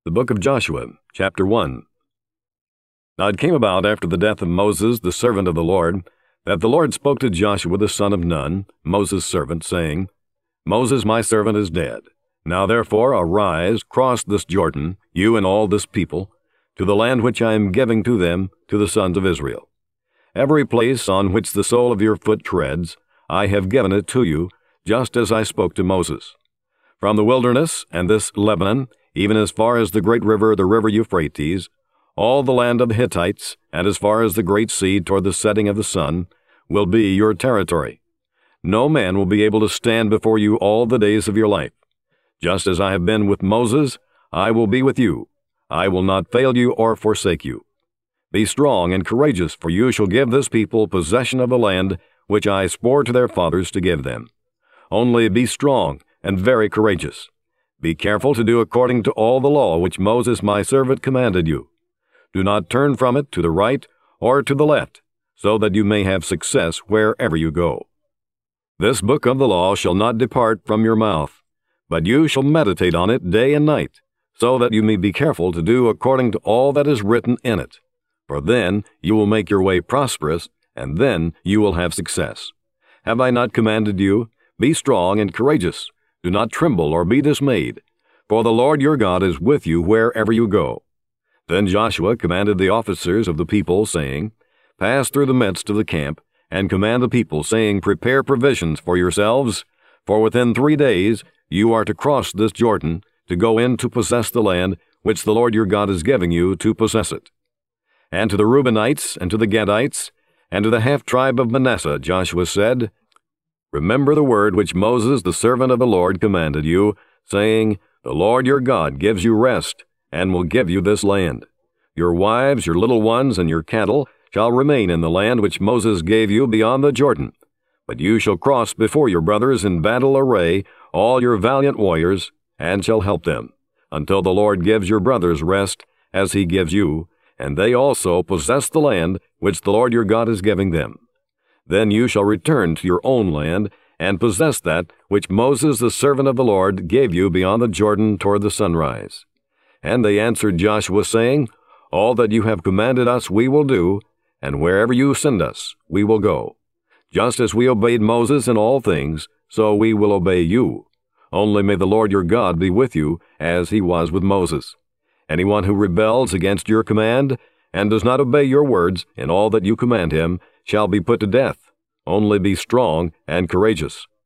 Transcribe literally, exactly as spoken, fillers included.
The Book of Joshua, Chapter one. Now it came about after the death of Moses, the servant of the Lord, that the Lord spoke to Joshua the son of Nun, Moses' servant, saying, Moses my servant is dead. Now therefore arise, cross this Jordan, you and all this people, to the land which I am giving to them, to the sons of Israel. Every place on which the sole of your foot treads, I have given it to you, just as I spoke to Moses. From the wilderness and this Lebanon, even as far as the great river, the river Euphrates, all the land of the Hittites, and as far as the great sea toward the setting of the sun, will be your territory. No man will be able to stand before you all the days of your life. Just as I have been with Moses, I will be with you. I will not fail you or forsake you. Be strong and courageous, for you shall give this people possession of the land which I swore to their fathers to give them. Only be strong and very courageous. Be careful to do according to all the law which Moses my servant commanded you. Do not turn from it to the right or to the left, so that you may have success wherever you go. This book of the law shall not depart from your mouth, but you shall meditate on it day and night, so that you may be careful to do according to all that is written in it. For then you will make your way prosperous, and then you will have success. Have I not commanded you? Be strong and courageous. Do not tremble or be dismayed, for the Lord your God is with you wherever you go. Then Joshua commanded the officers of the people, saying, Pass through the midst of the camp, and command the people, saying, Prepare provisions for yourselves, for within three days you are to cross this Jordan, to go in to possess the land which the Lord your God is giving you to possess it. And to the Reubenites, and to the Gadites, and to the half-tribe of Manasseh, Joshua said, Remember the word which Moses the servant of the Lord commanded you, saying, The Lord your God gives you rest, and will give you this land. Your wives, your little ones, and your cattle shall remain in the land which Moses gave you beyond the Jordan. But you shall cross before your brothers in battle array, all your valiant warriors, and shall help them, until the Lord gives your brothers rest, as he gives you, and they also possess the land which the Lord your God is giving them. Then you shall return to your own land, and possess that which Moses the servant of the Lord gave you beyond the Jordan toward the sunrise. And they answered Joshua, saying, All that you have commanded us we will do, and wherever you send us we will go. Just as we obeyed Moses in all things, so we will obey you. Only may the Lord your God be with you, as he was with Moses. Anyone who rebels against your command, and does not obey your words in all that you command him, shall be put to death. Only be strong and courageous.